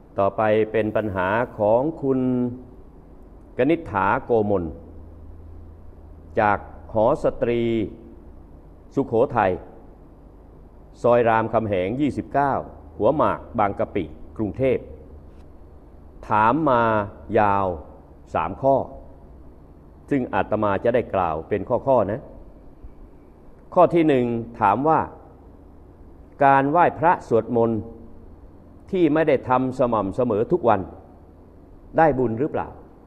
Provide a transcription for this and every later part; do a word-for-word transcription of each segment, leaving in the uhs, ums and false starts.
ต่อไปเป็นปัญหาของคุณกนิษฐาโกมลจากหอสตรีสุโขทัยซอยรามคำแหงยี่สิบเก้าหัวหมากบางกะปิกรุงเทพถามมายาวสามข้อซึ่งอาตมาจะได้กล่าวเป็นข้อๆนะข้อที่หนึ่งถามว่าการไหว้พระสวดมนต์ที่ไม่ได้ทำสม่ำเสมอทุกวันได้บุญหรือเปล่า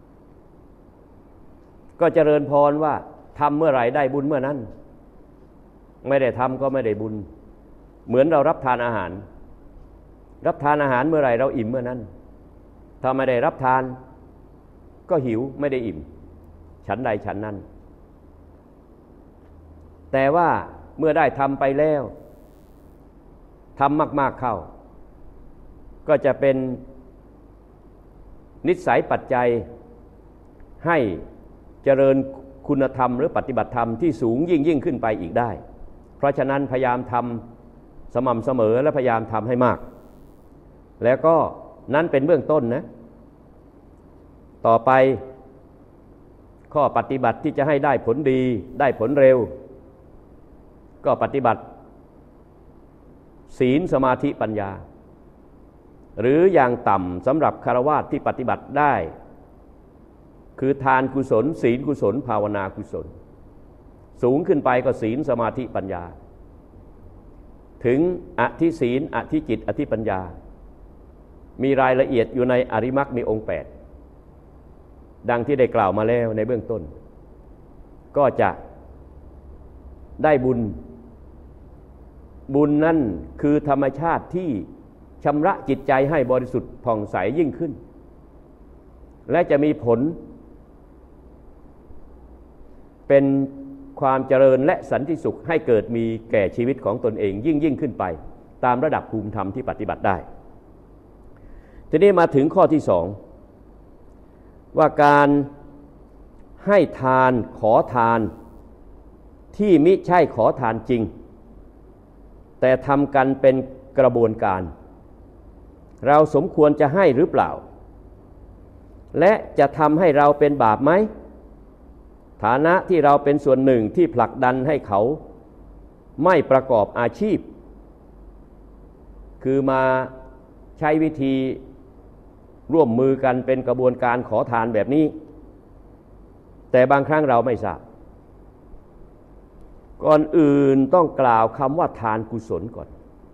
ก็เจริญพรว่าทำเมื่อไหร่ได้บุญเมื่อนั้นไม่ได้ทำก็ไม่ได้บุญเหมือนเรารับทานอาหารรับทานอาหารเมื่อไหร่เราอิ่มเมื่อนั้นถ้าไม่ได้รับทานก็หิวไม่ได้อิ่มฉันใดฉันนั้นแต่ว่าเมื่อได้ทำไปแล้วทำมากๆเข้าก็จะเป็นนิสัยปัจจัยให้เจริญคุณธรรมหรือปฏิบัติธรรมที่สูงยิ่งยิ่งขึ้นไปอีกได้เพราะฉะนั้นพยายามทำสม่ำเสมอและพยายามทำให้มากแล้วก็นั้นเป็นเบื้องต้นนะต่อไปข้อปฏิบัติที่จะให้ได้ผลดีได้ผลเร็วก็ปฏิบัติศีลสมาธิปัญญาหรืออย่างต่ำสำหรับฆราวาสที่ปฏิบัติได้คือทานกุศลศีลกุศลภาวนากุศลสูงขึ้นไปก็ศีลสมาธิปัญญาถึงอธิศีลอธิจิตอธิปัญญามีรายละเอียดอยู่ในอริมักมีองค์แปดดังที่ได้กล่าวมาแล้วในเบื้องต้นก็จะได้บุญบุญนั่นคือธรรมชาติที่ชำระจิตใจให้บริสุทธิ์ผ่องใสยิ่งขึ้นและจะมีผลเป็นความเจริญและสันติสุขให้เกิดมีแก่ชีวิตของตนเองยิ่งยิ่งขึ้นไปตามระดับภูมิธรรมที่ปฏิบัติได้ทีนี้มาถึงข้อที่สองว่าการให้ทานขอทานที่มิใช่ขอทานจริงแต่ทำกันเป็นกระบวนการเราสมควรจะให้หรือเปล่าและจะทำให้เราเป็นบาปไหมฐานะที่เราเป็นส่วนหนึ่งที่ผลักดันให้เขาไม่ประกอบอาชีพคือมาใช้วิธีร่วมมือกันเป็นกระบวนการขอทานแบบนี้แต่บางครั้งเราไม่ทราบก่อนอื่นต้องกล่าวคำว่าทานกุศลก่อน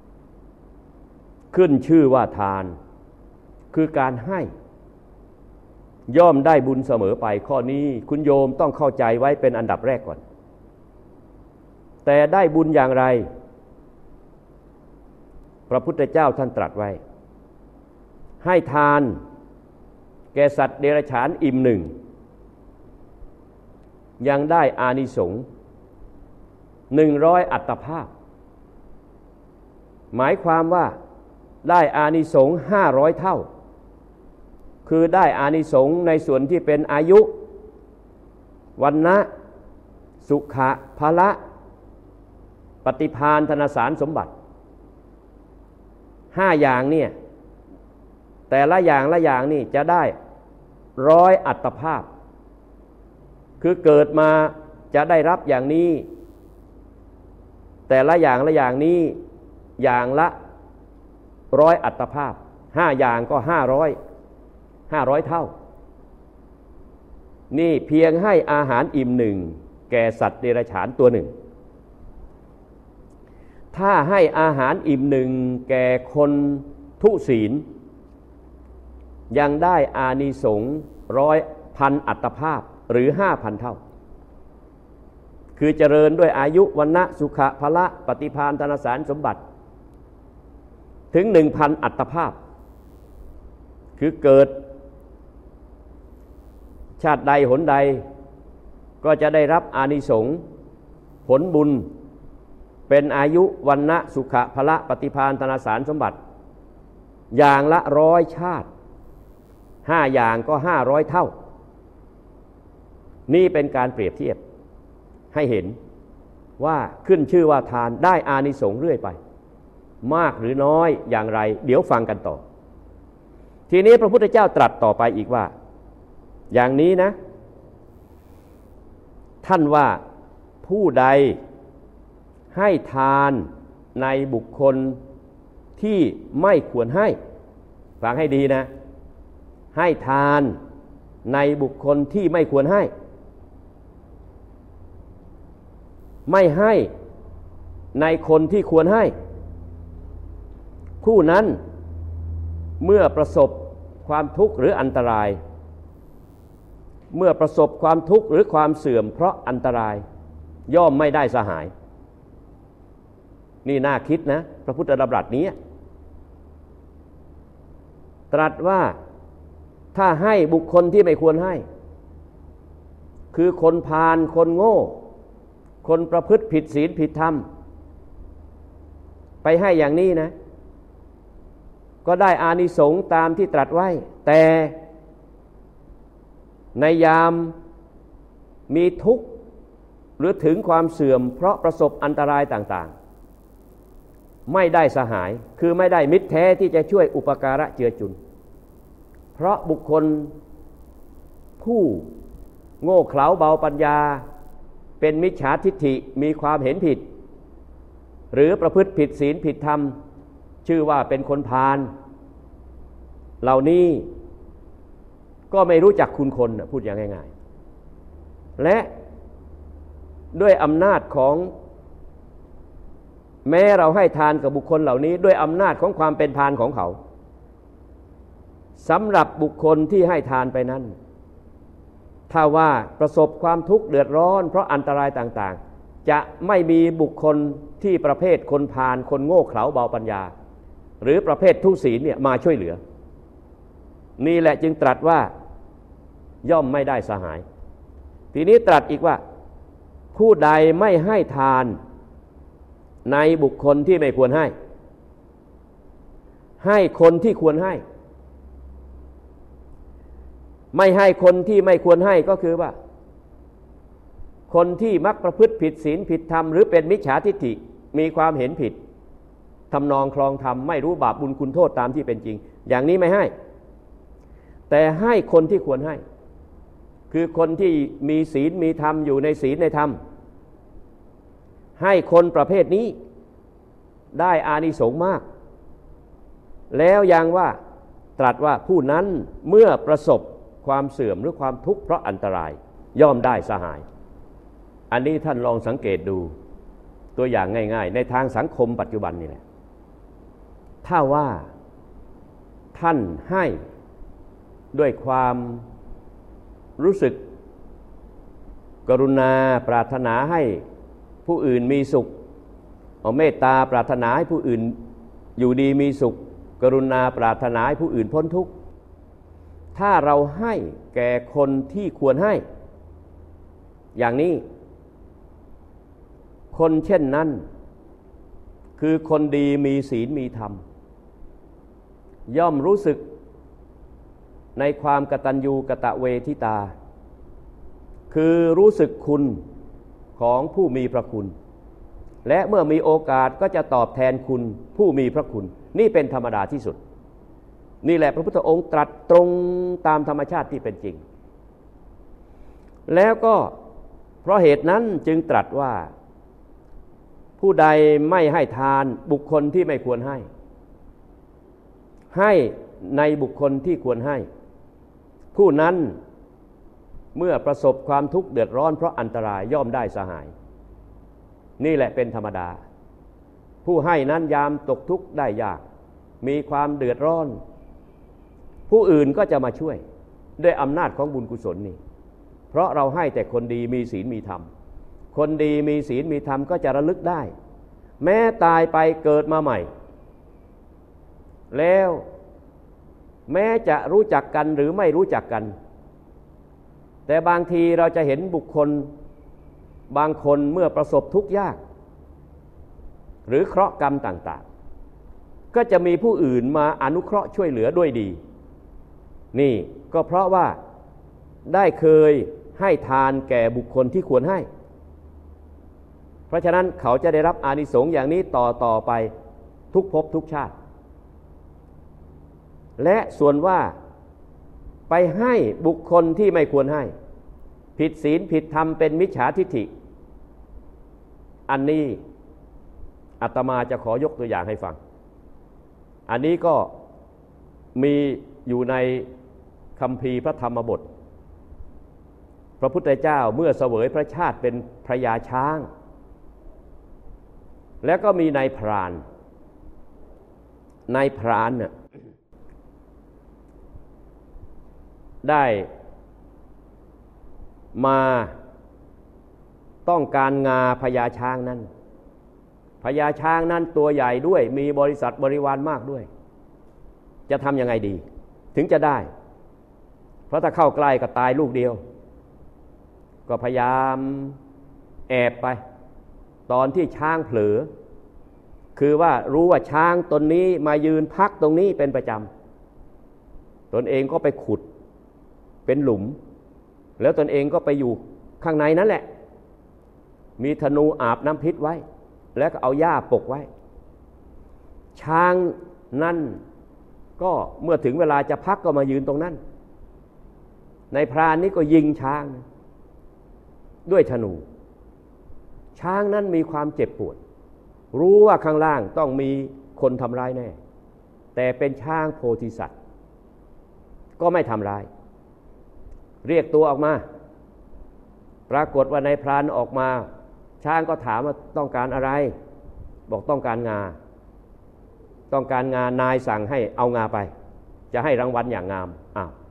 ขึ้นชื่อว่าทานคือการให้ย่อมได้บุญเสมอไปข้อนี้คุณโยมต้องเข้าใจไว้เป็นอันดับแรกก่อนแต่ได้บุญอย่างไรพระพุทธเจ้าท่านตรัสไว้ให้ทานแก่สัตว์เดรัจฉานอิ่มหนึ่งยังได้อานิสงส์หนึ่งร้อยอัตภาพหมายความว่าได้อานิสงส์ห้าร้อยเท่าคือได้อานิสงส์ในส่วนที่เป็นอายุวรรณะสุขะพละปฏิภาณธนสารสมบัติห้าอย่างเนี่ยแต่ละอย่างละอย่างนี่จะได้ร้อยอัตภาพคือเกิดมาจะได้รับอย่างนี้แต่ละอย่างละอย่างนี้อย่างละร้อยอัตภาพห้าอย่างก็ห้าร้อยห้าร้อยเท่านี่เพียงให้อาหารอิ่มหนึ่งแก่สัตว์เดรัจฉานตัวหนึ่งถ้าให้อาหารอิ่มหนึ่งแก่คนทุศีลยังได้อานิสงส์ร้อยพันอัตภาพหรือห้าพันเท่าคือเจริญด้วยอายุวรรณะสุขะพละปฏิภาณธนสารสมบัติถึง หนึ่งพัน อัตภาพคือเกิดชาติใดหนใดก็จะได้รับอานิสงส์ผลบุญเป็นอายุวรรณะสุขะพละปฏิภาณธนสารสมบัติอย่างละร้อยชาติห้าอย่างก็ห้าร้อยเท่านี่เป็นการเปรียบเทียบให้เห็นว่าขึ้นชื่อว่าทานได้อานิสงส์เรื่อยไปมากหรือน้อยอย่างไรเดี๋ยวฟังกันต่อทีนี้พระพุทธเจ้าตรัสต่อไปอีกว่าอย่างนี้นะท่านว่าผู้ใดให้ทานในบุคคลที่ไม่ควรให้ฟังให้ดีนะให้ทานในบุคคลที่ไม่ควรให้ไม่ให้ในคนที่ควรให้ผู้นั้นเมื่อประสบความทุกข์หรืออันตรายเมื่อประสบความทุกข์หรือความเสื่อมเพราะอันตรายย่อมไม่ได้สหายนี่น่าคิดนะพระพุทธดำรัสนี้ตรัสว่าถ้าให้บุคคลที่ไม่ควรให้คือคนพาลคนโง่คนประพฤติผิดศีลผิดธรรมไปให้อย่างนี้นะก็ได้อานิสงส์ตามที่ตรัสไว้แต่ในยามมีทุกข์หรือถึงความเสื่อมเพราะประสบอันตรายต่างๆไม่ได้สหายคือไม่ได้มิตรแท้ที่จะช่วยอุปการะเจือจุนเพราะบุคคลผู้โง่เขลาเบาปัญญาเป็นมิจฉาทิฏฐิมีความเห็นผิดหรือประพฤติผิดศีลผิดธรรมชื่อว่าเป็นคนพาลเหล่านี้ก็ไม่รู้จักคุณคนพูดอย่างง่ายๆและด้วยอำนาจของแม้เราให้ทานกับบุคคลเหล่านี้ด้วยอำนาจของความเป็นพาลของเขาสำหรับบุคคลที่ให้ทานไปนั้นถ้าว่าประสบความทุกข์เดือดร้อนเพราะอันตรายต่างๆจะไม่มีบุคคลที่ประเภทคนพาลคนโง่เขลาเบาปัญญาหรือประเภททุศีลเนี่ยมาช่วยเหลือนี่แหละจึงตรัสว่าย่อมไม่ได้สหายทีนี้ตรัสอีกว่าผู้ใดไม่ให้ทานในบุคคลที่ไม่ควรให้ให้คนที่ควรให้ไม่ให้คนที่ไม่ควรให้ก็คือว่าคนที่มักประพฤติผิดศีลผิดธรรมหรือเป็นมิจฉาทิฏฐิมีความเห็นผิดทำนองคลองธรรมไม่รู้บาปบุญคุณโทษตามที่เป็นจริงอย่างนี้ไม่ให้แต่ให้คนที่ควรให้คือคนที่มีศีลมีธรรมอยู่ในศีลในธรรมให้คนประเภทนี้ได้อานิสงส์มากแล้วยังว่าตรัสว่าผู้นั้นเมื่อประสบความเสื่อมหรือความทุกข์เพราะอันตรายย่อมได้สหายอันนี้ท่านลองสังเกตดูตัวอย่างง่ายๆในทางสังคมปัจจุบันนี่แหละถ้าว่าท่านให้ด้วยความรู้สึกกรุณาปรารถนาให้ผู้อื่นมีสุขเอาเมตตาปรารถนาให้ผู้อื่นอยู่ดีมีสุขกรุณาปรารถนาให้ผู้อื่นพ้นทุกข์ถ้าเราให้แก่คนที่ควรให้อย่างนี้คนเช่นนั้นคือคนดีมีศีลมีธรรมย่อมรู้สึกในความกตัญญูกตเวทิตาคือรู้สึกคุณของผู้มีพระคุณและเมื่อมีโอกาสก็จะตอบแทนคุณผู้มีพระคุณนี่เป็นธรรมดาที่สุดนี่แหละพระพุทธองค์ตรัสตรงตามธรรมชาติที่เป็นจริงแล้วก็เพราะเหตุนั้นจึงตรัสว่าผู้ใดไม่ให้ทานบุคคลที่ไม่ควรให้ให้ในบุคคลที่ควรให้ผู้นั้นเมื่อประสบความทุกข์เดือดร้อนเพราะอันตรายย่อมได้สหายนี่แหละเป็นธรรมดาผู้ให้นั้นยามตกทุกข์ได้ยากมีความเดือดร้อนผู้อื่นก็จะมาช่วยด้วยอำนาจของบุญกุศลนี่เพราะเราให้แต่คนดีมีศีลมีธรรมคนดีมีศีลมีธรรมก็จะระลึกได้แม้ตายไปเกิดมาใหม่แล้วแม้จะรู้จักกันหรือไม่รู้จักกันแต่บางทีเราจะเห็นบุคคลบางคนเมื่อประสบทุกข์ยากหรือเคราะห์กรรมต่างๆก็จะมีผู้อื่นมาอนุเคราะห์ช่วยเหลือด้วยดีนี่ก็เพราะว่าได้เคยให้ทานแก่บุคคลที่ควรให้เพราะฉะนั้นเขาจะได้รับอานิสงส์อย่างนี้ต่อต่อไปทุกภพทุกชาติและส่วนว่าไปให้บุคคลที่ไม่ควรให้ผิดศีลผิดธรรมเป็นมิจฉาทิฏฐิอันนี้อาตมาจะขอยกตัวอย่างให้ฟังอันนี้ก็มีอยู่ในคัมภีร์พระธรรมบทพระพุทธเจ้าเมื่อเสวยพระชาติเป็นพระยาช้างแล้วก็มีนายพรานนายพรานเนี่ยได้มาต้องการงาพญาช้างนั้นพญาช้างนั้นตัวใหญ่ด้วยมีบริษัทบริวารมากด้วยจะทำยังไงดีถึงจะได้เพราะถ้าเข้าใกล้ก็ตายลูกเดียวก็พยายามแอบไปตอนที่ช้างเผลอคือว่ารู้ว่าช้างตนนี้มายืนพักตรงนี้เป็นประจำตนเองก็ไปขุดเป็นหลุมแล้วตนเองก็ไปอยู่ข้างในนั่นแหละมีธนูอาบน้ำพิษไว้แล้วก็เอาหญ้าปกไว้ช้างนั่นก็เมื่อถึงเวลาจะพักก็มายืนตรงนั้นในพรานนี้ก็ยิงช้างด้วยธนูช้างนั้นมีความเจ็บปวดรู้ว่าข้างล่างต้องมีคนทำร้ายแน่แต่เป็นช้างโพธิสัตว์ก็ไม่ทำร้ายเรียกตัวออกมาปรากฏว่าในพรานออกมาช้างก็ถามว่าต้องการอะไรบอกต้องการงาต้องการงานายสั่งให้เอางาไปจะให้รางวัลอย่างงามอ้าว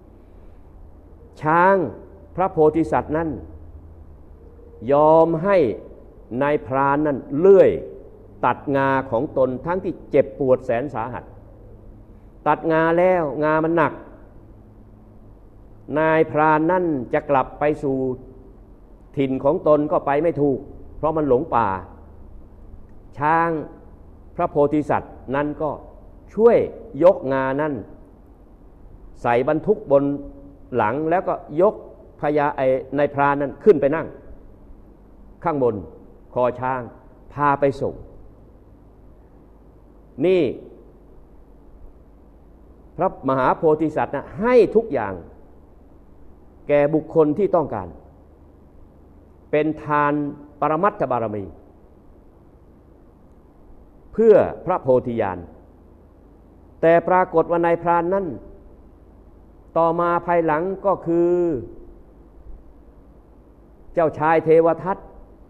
ช้างพระโพธิสัตว์นั้นยอมให้นายพรานนั้นเลื่อยตัดงาของตนทั้งที่เจ็บปวดแสนสาหัสตัดงาแล้วงามันหนักนายพรานนั่นจะกลับไปสู่ถิ่นของตนก็ไปไม่ถูกเพราะมันหลงป่าช้างพระโพธิสัตว์นั้นก็ช่วยยกงานั่นใส่บรรทุกบนหลังแล้วก็ยกพญาไอ้นายพรานนั้นขึ้นไปนั่งข้างบนคอช้างพาไปส่งนี่พระมหาโพธิสัตว์นะให้ทุกอย่างแก่บุคคลที่ต้องการเป็นทานปรมัตถบารมีเพื่อพระโพธิญาณแต่ปรากฏว่านายพรานนั้นต่อมาภายหลังก็คือเจ้าชายเทวทัต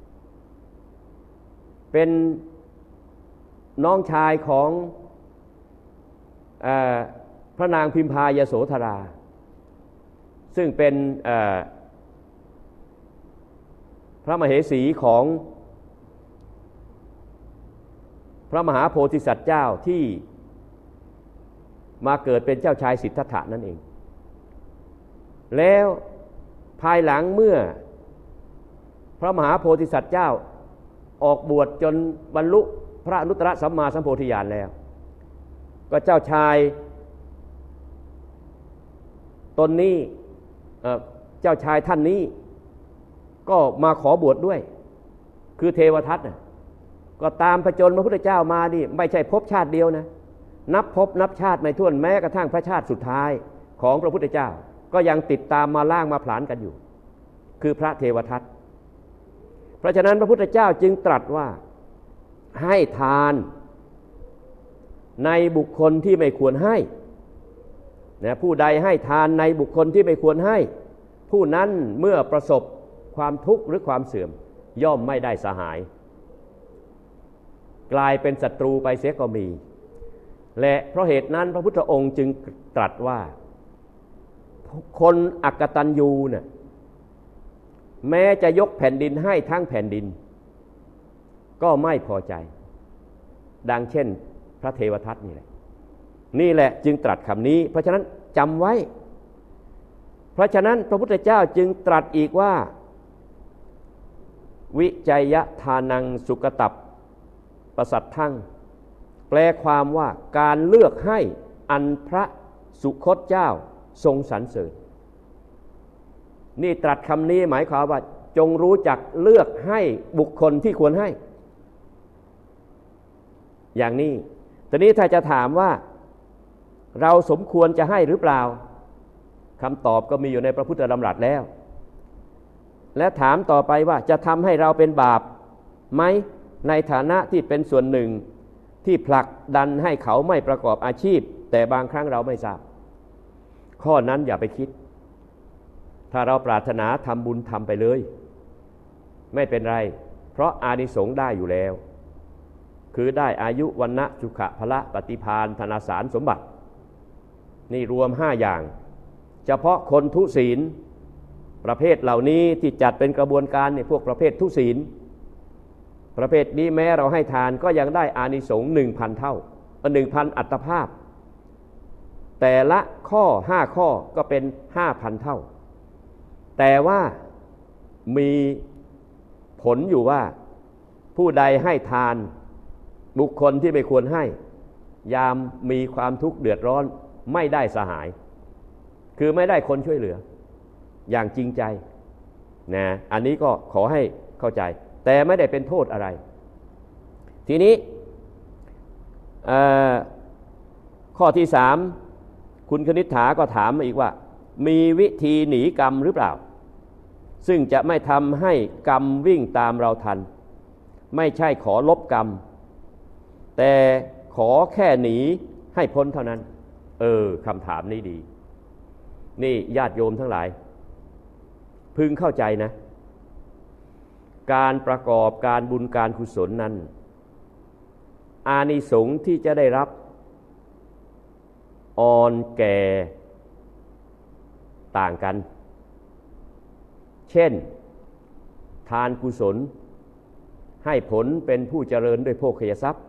เป็นน้องชายของเอ่อพระนางพิมพายโสธราซึ่งเป็นพระมเหสีของพระมหาโพธิสัตว์เจ้าที่มาเกิดเป็นเจ้าชายสิทธัตถะนั่นเองแล้วภายหลังเมื่อพระมหาโพธิสัตว์เจ้าออกบวชจนบรรลุพระอนุตตรสัมมาสัมโพธิญาณแล้วก็เจ้าชายตนนี้เจ้าชายท่านนี้ก็มาขอบวชด้วยคือเทวทัตนะก็ตามผจญพระพุทธเจ้ามานี่ไม่ใช่พบชาติเดียวนะนับพบนับชาติไม่ถ้วนแม้กระทั่งพระชาติสุดท้ายของพระพุทธเจ้าก็ยังติดตามมาล่างมาผลาญกันอยู่คือพระเทวทัตเพราะฉะนั้นพระพุทธเจ้าจึงตรัสว่าให้ทานในบุคคลที่ไม่ควรให้นะผู้ใดให้ทานในบุคคลที่ไม่ควรให้ผู้นั้นเมื่อประสบความทุกข์หรือความเสื่อมย่อมไม่ได้สหายกลายเป็นศัตรูไปเสียก็มีและเพราะเหตุนั้นพระพุทธองค์จึงตรัสว่าคนอกตัญญูเนี่ยแม้จะยกแผ่นดินให้ทั้งแผ่นดินก็ไม่พอใจดังเช่นพระเทวทัตนี่แหละนี่แหละจึงตรัสคำนี้เพราะฉะนั้นจำไว้เพราะฉะนั้นพระพุทธเจ้าจึงตรัสอีกว่าวิจัยทานังสุกตับประสัททั่งแปลความว่าการเลือกให้อันพระสุคตเจ้าทรงสรรเสริญนี่ตรัสคำนี้หมายความว่าจงรู้จักเลือกให้บุคคลที่ควรให้อย่างนี้ทีนี้ถ้าจะถามว่าเราสมควรจะให้หรือเปล่าคำตอบก็มีอยู่ในพระพุทธดำรัสแล้วและถามต่อไปว่าจะทำให้เราเป็นบาปไหมในฐานะที่เป็นส่วนหนึ่งที่ผลักดันให้เขาไม่ประกอบอาชีพแต่บางครั้งเราไม่ทราบข้อนั้นอย่าไปคิดถ้าเราปรารถนาทำบุญทำไปเลยไม่เป็นไรเพราะอานิสงส์ได้อยู่แล้วคือได้อายุวันนะสุขะพละปฏิภาณธนาสารสมบัตินี่รวมห้าอย่างเฉพาะคนทุศีลประเภทเหล่านี้ที่จัดเป็นกระบวนการในพวกประเภททุศีลประเภทนี้แม้เราให้ทานก็ยังได้อานิสงส์หนึ่งพันเท่าหนึ่งพันอัตภาพแต่ละข้อห้าข้อก็เป็นห้าพันเท่าแต่ว่ามีผลอยู่ว่าผู้ใดให้ทานบุคคลที่ไม่ควรให้ยามมีความทุกข์เดือดร้อนไม่ได้สหายคือไม่ได้คนช่วยเหลืออย่างจริงใจนะอันนี้ก็ขอให้เข้าใจแต่ไม่ได้เป็นโทษอะไรทีนี้ข้อที่สามคุณคณิษฐาก็ถามมาอีกว่ามีวิธีหนีกรรมหรือเปล่าซึ่งจะไม่ทำให้กรรมวิ่งตามเราทันไม่ใช่ขอลบกรรมแต่ขอแค่หนีให้พ้นเท่านั้นเออคำถามนี้ดีนี่ญาติโยมทั้งหลายพึงเข้าใจนะการประกอบการบุญการกุศลนั้นอานิสงส์ที่จะได้รับอ่อนแก่ต่างกันเช่นทานกุศลให้ผลเป็นผู้เจริญด้วยโภคทรัพย์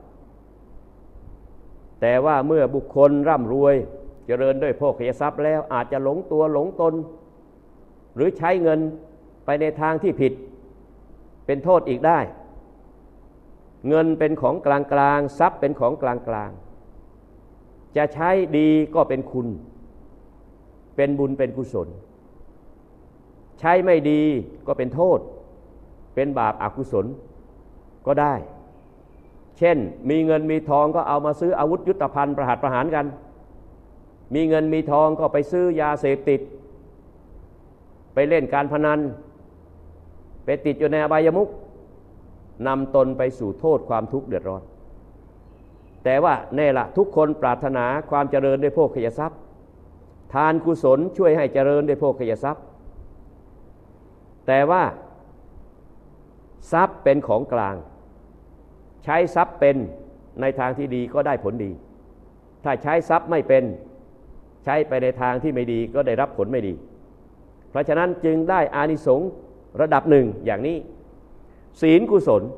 แต่ว่าเมื่อบุคคลร่ำรวยเจริญด้วยโภคทรัพย์แล้วอาจจะหลงตัวหลงตนหรือใช้เงินไปในทางที่ผิดเป็นโทษอีกได้เงินเป็นของกลางกลางทรัพย์เป็นของกลางกลางจะใช้ดีก็เป็นคุณเป็นบุญเป็นกุศลใช้ไม่ดีก็เป็นโทษเป็นบาปอกุศลก็ได้เช่นมีเงินมีทองก็เอามาซื้ออาวุธยุทโธภัณฑ์ประหัตประหารกันมีเงินมีทองก็ไปซื้อยาเสพติดไปเล่นการพนันไปติดอยู่ในอบายมุขนำตนไปสู่โทษความทุกข์เดือดร้อนแต่ว่าแน่ละทุกคนปรารถนาความเจริญด้วยโภคทรัพย์ทานกุศลช่วยให้เจริญด้วยโภคทรัพย์แต่ว่าทรัพย์เป็นของกลางใช้ทรัพย์เป็นในทางที่ดีก็ได้ผลดีถ้าใช้ทรัพย์ไม่เป็นใช้ไปในทางที่ไม่ดีก็ได้รับผลไม่ดีเพราะฉะนั้นจึงได้อานิสงส์ระดับหนึ่งอย่างนี้ศีลกุศล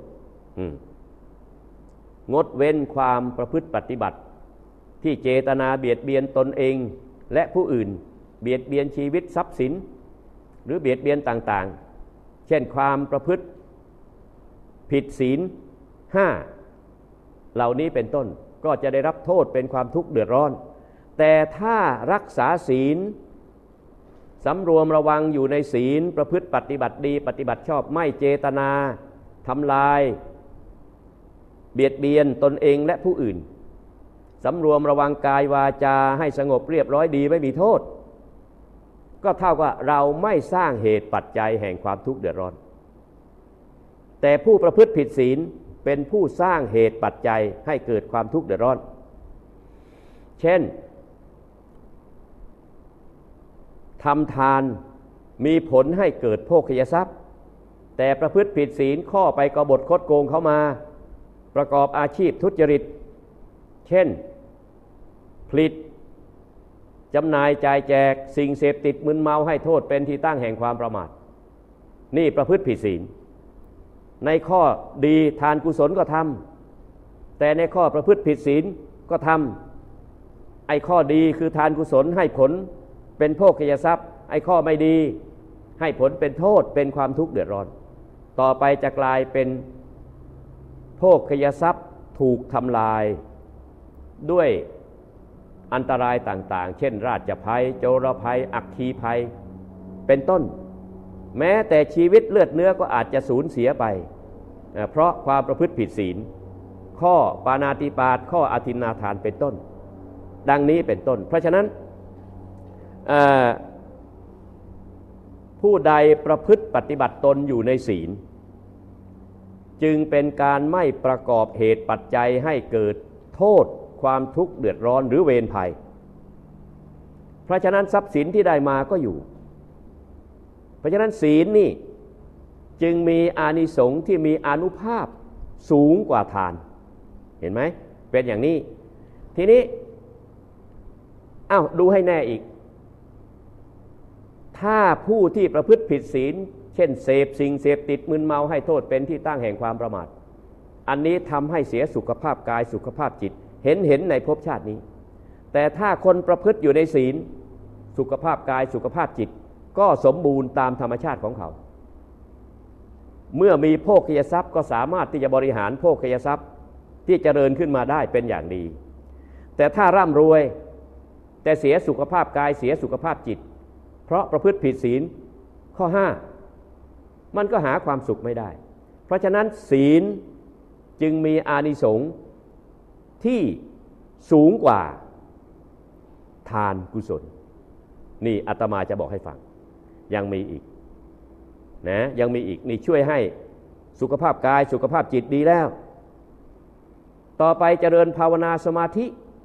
งดเว้นความประพฤติปฏิบัติที่เจตนาเบียดเบียนตนเองและผู้อื่นเบียดเบียนชีวิตทรัพย์สินหรือเบียดเบียนต่างๆเช่นความประพฤติผิดศีลห้าเหล่านี้เป็นต้นก็จะได้รับโทษเป็นความทุกข์เดือดร้อนแต่ถ้ารักษาศีลสำรวมระวังอยู่ในศีลประพฤติปฏิบัติดีปฏิบัติชอบไม่เจตนาทำลายเบียดเบียนตนเองและผู้อื่นสำรวมระวังกายวาจาให้สงบเรียบร้อยดีไม่มีโทษก็เท่ากับเราไม่สร้างเหตุปัจจัยแห่งความทุกข์เดือดร้อนแต่ผู้ประพฤติผิดศีลเป็นผู้สร้างเหตุปัจจัยให้เกิดความทุกข์เดือดร้อนเช่นทำทานมีผลให้เกิดโภคทรัพย์แต่ประพฤติผิดศีลข้อไปกบฏคดโกงเข้ามาประกอบอาชีพทุจริตเช่นผลิตจำหน่ายจ่ายแจกสิ่งเสพติดมึนเมาให้โทษเป็นที่ตั้งแห่งความประมาทนี่ประพฤติผิดศีลในข้อดีทานกุศลก็ทำแต่ในข้อประพฤติผิดศีลก็ทำไอ้ข้อดีคือทานกุศลให้ผลเป็นโภคทรัพย์ไอ้ข้อไม่ดีให้ผลเป็นโทษเป็นความทุกข์เดือดร้อนต่อไปจะกลายเป็นโภคทรัพย์ถูกทำลายด้วยอันตรายต่างๆเช่นราชภัยโจรภัยอัคคีภัยเป็นต้นแม้แต่ชีวิตเลือดเนื้อก็อาจจะสูญเสียไปเพราะความประพฤติผิดศีลข้อปาณาติปาตข้ออทินนาทานเป็นต้นดังนี้เป็นต้นเพราะฉะนั้นผู้ใดประพฤติปฏิบัติตนอยู่ในศีลจึงเป็นการไม่ประกอบเหตุปัจจัยให้เกิดโทษความทุกข์เดือดร้อนหรือเวรภัยเพราะฉะนั้นทรัพย์สินที่ได้มาก็อยู่เพราะฉะนั้นศีลนี่จึงมีอานิสงส์ที่มีอานุภาพสูงกว่าทานเห็นไหมเป็นอย่างนี้ทีนี้อ้าวดูให้แน่อีกถ้าผู้ที่ประพฤติผิดศีลเช่นเสพสิ่งเสพติดมึนเมาให้โทษเป็นที่ตั้งแห่งความประมาทอันนี้ทำให้เสียสุขภาพกายสุขภาพจิตเห็นเห็นในภพชาตินี้แต่ถ้าคนประพฤติอยู่ในศีลสุขภาพกายสุขภาพจิตก็สมบูรณ์ตามธรรมชาติของเขาเมื่อมีโภคทรัพย์ก็สามารถที่จะบริหารโภคทรัพย์ที่เจริญขึ้นมาได้เป็นอย่างดีแต่ถ้าร่ำรวยแต่เสียสุขภาพกายเสียสุขภาพจิตเพราะประพฤติผิดศีลข้อห้ามันก็หาความสุขไม่ได้เพราะฉะนั้นศีลจึงมีอานิสงส์ที่สูงกว่าทานกุศลนี่อาตมาจะบอกให้ฟังยังมีอีกนะยังมีอีกนี่ช่วยให้สุขภาพกายสุขภาพจิตดีแล้วต่อไปเจริญภาวนาสมาธิ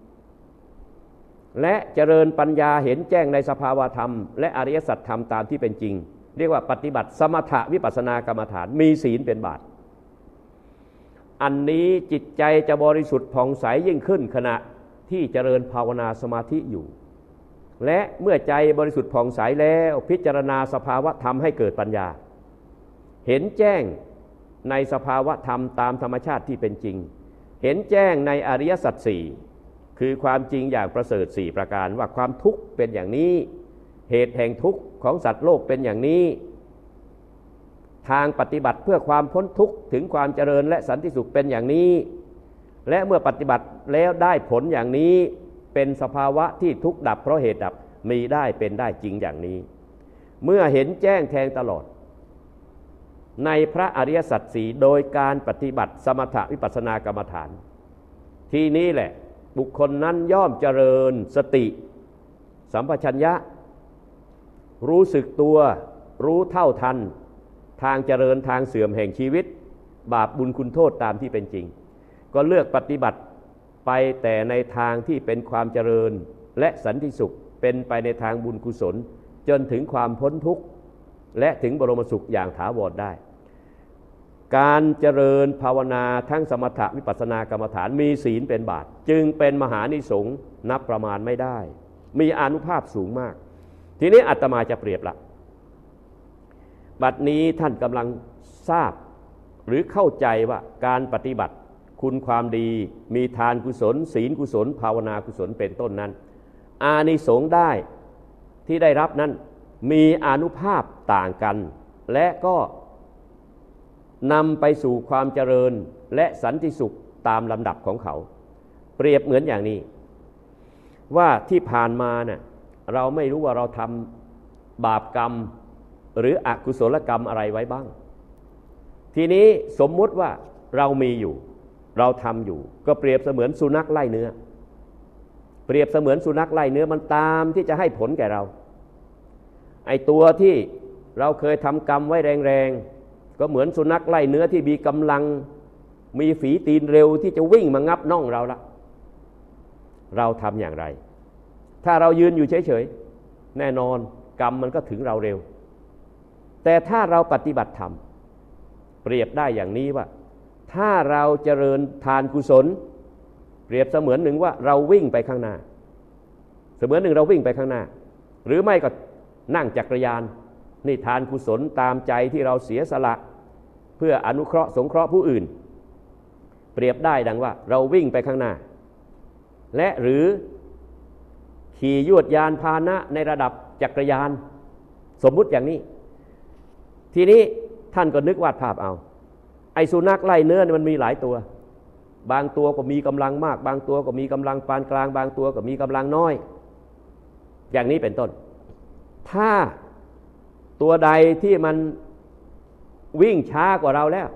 และเจริญปัญญาเห็นแจ้งในสภาวธรรมและอริยสัจธรรมตามที่เป็นจริงเรียกว่าปฏิบัติสมถะวิปัสสนากรรมฐานมีศีลเป็นบาตรอันนี้จิตใจจะบริสุทธิ์ผ่องใสยิ่งขึ้นขณะที่เจริญภาวนาสมาธิอยู่และเมื่อใจบริสุทธิ์ผ่องใสแล้วพิจารณาสภาวธรรมให้เกิดปัญญาเห็นแจ้งในสภาวธรรมตามธรรมชาติที่เป็นจริงเห็นแจ้งในอริยสัจสี่คือความจริงอย่างประเสริฐสี่ประการว่าความทุกข์เป็นอย่างนี้เหตุแห่งทุกข์ของสัตว์โลกเป็นอย่างนี้ทางปฏิบัติเพื่อความพ้นทุกข์ถึงความเจริญและสันติสุขเป็นอย่างนี้และเมื่อปฏิบัติแล้วได้ผลอย่างนี้เป็นสภาวะที่ทุกข์ดับเพราะเหตุดับมีได้เป็นได้จริงอย่างนี้เมื่อเห็นแจ้งแทงตลอดในพระอริยสัจสี่โดยการปฏิบัติสมถะวิปัสสนากรรมฐานทีนี้แหละบุคคลนั้นย่อมเจริญสติสัมปชัญญะรู้สึกตัวรู้เท่าทันทางเจริญทางเสื่อมแห่งชีวิตบาปบุญคุณโทษตามที่เป็นจริงก็เลือกปฏิบัติไปแต่ในทางที่เป็นความเจริญและสันติสุขเป็นไปในทางบุญกุศลจนถึงความพ้นทุกข์และถึงบรมสุขอย่างถาวรได้การเจริญภาวนาทั้งสมถะวิปัสสนากรรมฐานมีศีลเป็นบาตรจึงเป็นมหานิสงส์นับประมาณไม่ได้มีอานุภาพสูงมากทีนี้อาตมาจะเปรียบละบัดนี้ท่านกำลังทราบหรือเข้าใจว่าการปฏิบัติคุณความดีมีทานกุศลศีลกุศลภาวนากุศลเป็นต้นนั้นอานิสงส์ได้ที่ได้รับนั้นมีอานุภาพต่างกันและก็นำไปสู่ความเจริญและสันติสุขตามลำดับของเขาเปรียบเหมือนอย่างนี้ว่าที่ผ่านมาเนี่ยเราไม่รู้ว่าเราทำบาปกรรมหรืออกุศลกรรมอะไรไว้บ้างทีนี้สมมุติว่าเรามีอยู่เราทำอยู่ก็เปรียบเสมือนสุนัขไล่เนื้อเปรียบเสมือนสุนัขไล่เนื้อมันตามที่จะให้ผลแก่เราไอ้ตัวที่เราเคยทำกรรมไว้แรงๆก็เหมือนสุนัขไล่เนื้อที่มีกำลังมีฝีตีนเร็วที่จะวิ่งมางับน่องเราละเราทำอย่างไรถ้าเรายืนอยู่เฉยๆแน่นอนกรรมมันก็ถึงเราเร็วแต่ถ้าเราปฏิบัติธรรมเปรียบได้อย่างนี้ว่าถ้าเราเจริญทานกุศลเปรียบเสมือนหนึ่งว่าเราวิ่งไปข้างหน้าเสมือนหนึ่งเราวิ่งไปข้างหน้าหรือไม่ก็นั่งจักรยานนี่ทานกุศลตามใจที่เราเสียสละเพื่ออนุเคราะห์สงเคราะห์ผู้อื่นเปรียบได้ดังว่าเราวิ่งไปข้างหน้าและหรือขี่ยวดยานพาหนะในระดับจักรยานสมมุติอย่างนี้ทีนี้ท่านก็นึกวาดภาพเอาไอ้สุนัขไล่เนื้อมันมีหลายตัวบางตัวก็มีกำลังมากบางตัวก็มีกำลังปานกลางบางตัวก็มีกำลังน้อยอย่างนี้เป็นต้นถ้าตัวใดที่มันวิ่งช้ากว่าเราแล้ว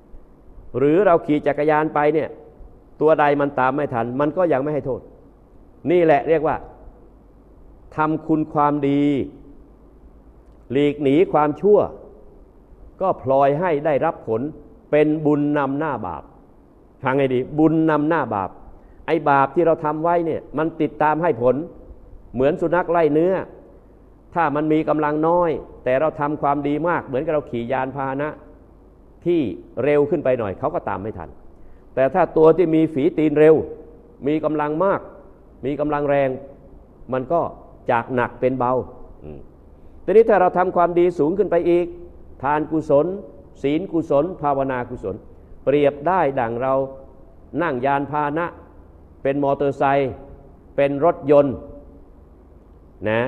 หรือเราขี่จักรยานไปเนี่ยตัวใดมันตามไม่ทันมันก็ยังไม่ให้โทษนี่แหละเรียกว่าทำคุณความดีหลีกหนีความชั่วก็พลอยให้ได้รับผลเป็นบุญนำหน้าบาปฟังให้ดีบุญนำหน้าบาปไอ้บาปที่เราทำไว้เนี่ยมันติดตามให้ผลเหมือนสุนัขไล่เนื้อถ้ามันมีกำลังน้อยแต่เราทำความดีมากเหมือนกับเราขี่ยานพาหนะที่เร็วขึ้นไปหน่อยเขาก็ตามไม่ทันแต่ถ้าตัวที่มีฝีตีนเร็วมีกำลังมากมีกำลังแรงมันก็จากหนักเป็นเบาทีนี้ถ้าเราทำความดีสูงขึ้นไปอีกทานกุศลศีลกุศลภาวนากุศลเปรียบได้ดังเรานั่งยานพาหนะเป็นมอเตอร์ไซค์เป็นรถยนต์นะ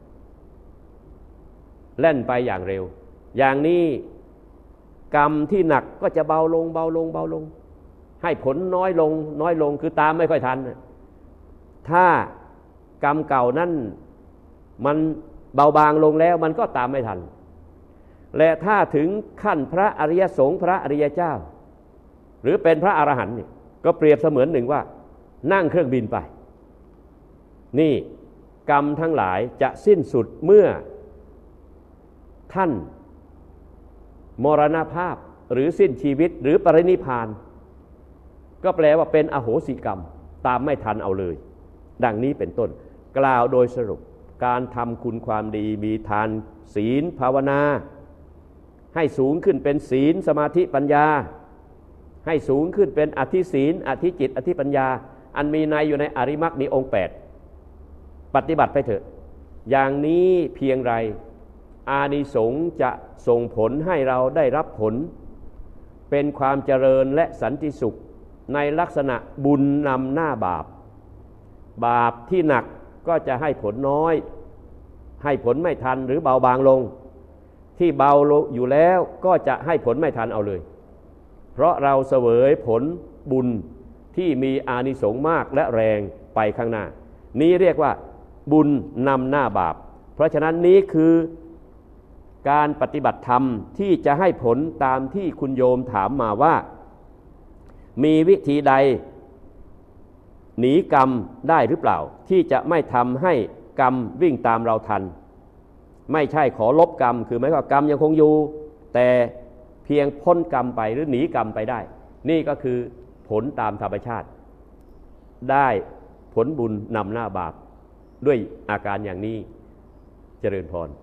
แล่นไปอย่างเร็วอย่างนี้กรรมที่หนักก็จะเบาลงเบาลงเบาลงให้ผลน้อยลงน้อยลงคือตามไม่ค่อยทันถ้ากรรมเก่านั้นมันเบาบางลงแล้วมันก็ตามไม่ทันและถ้าถึงขั้นพระอริยสงฆ์พระอริยเจ้าหรือเป็นพระอรหันต์นี่ก็เปรียบเสมือนหนึ่งว่านั่งเครื่องบินไปนี่กรรมทั้งหลายจะสิ้นสุดเมื่อท่านมรณภาพหรือสิ้นชีวิตหรือปรินิพพานก็แปลว่าเป็นอโหสิกรรมตามไม่ทันเอาเลยดังนี้เป็นต้นกล่าวโดยสรุปการทำคุณความดีมีทานศีลภาวนาให้สูงขึ้นเป็นศีลสมาธิปัญญาให้สูงขึ้นเป็นอธิศีลอธิจิตอธิปัญญาอันมีในอยู่ในอริมักมีองค์แปดปฏิบัติไปเถอะอย่างนี้เพียงไรอานิสงส์จะส่งผลให้เราได้รับผลเป็นความเจริญและสันติสุขในลักษณะบุญนำหน้าบาปบาปที่หนักก็จะให้ผลน้อยให้ผลไม่ทันหรือเบาบางลงที่เบาอยู่แล้วก็จะให้ผลไม่ทันเอาเลยเพราะเราเสวยผลบุญที่มีอานิสงส์มากและแรงไปข้างหน้านี้เรียกว่าบุญนำหน้าบาปเพราะฉะนั้นนี้คือการปฏิบัติธรรมที่จะให้ผลตามที่คุณโยมถามมาว่ามีวิธีใดหนีกรรมได้หรือเปล่าที่จะไม่ทำให้กรรมวิ่งตามเราทันไม่ใช่ขอลบกรรมคือหมายความว่ากรรมยังคงอยู่แต่เพียงพ้นกรรมไปหรือหนีกรรมไปได้นี่ก็คือผลตามธรรมชาติได้ผลบุญนำหน้าบาปด้วยอาการอย่างนี้เจริญพร